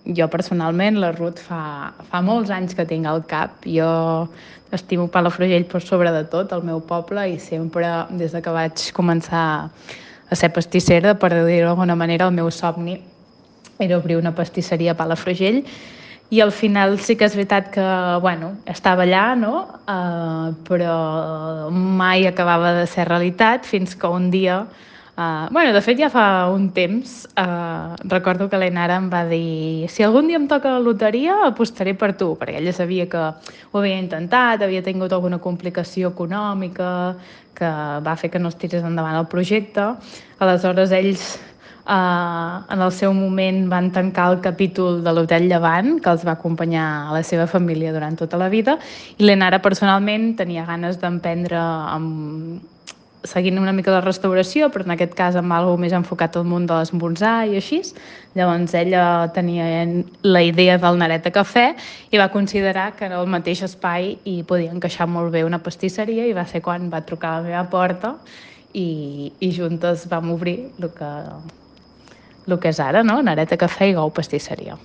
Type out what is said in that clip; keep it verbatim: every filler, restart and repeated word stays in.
jo personalment, la Ruth, fa, fa molts anys que tinc al cap. Jo estimo Palafrugell per sobre de tot, el meu poble, i sempre, des de que vaig començar a ser pastissera, per dir-ho d'alguna manera, el meu somni era obrir una pastisseria a Palafrugell. I al final sí que és veritat que, bueno, estava allà, no? Uh, però mai acabava de ser realitat, fins que un dia, uh, bueno, de fet ja fa un temps, uh, recordo que l'Enara em va dir: si algun dia em toca la loteria apostaré per tu, perquè ella sabia que ho havia intentat, havia tingut alguna complicació econòmica que va fer que no es tirés endavant el projecte. Aleshores ells, Uh, en el seu moment, van tancar el capítol de l'Hotel Llevant, que els va acompanyar a la seva família durant tota la vida, i l'Enara personalment tenia ganes d'emprendre amb... seguint una mica la restauració, però en aquest cas amb alguna més enfocat al món de l'esmorzar i així. Llavors ella tenia la idea del Nareta Cafè i va considerar que en el mateix espai hi podia encaixar molt bé una pastisseria, i va ser quan va trucar a la meva porta i, i juntes vam obrir el que, el que és ara, no? Nareta Cafè i Gou Pastisseria.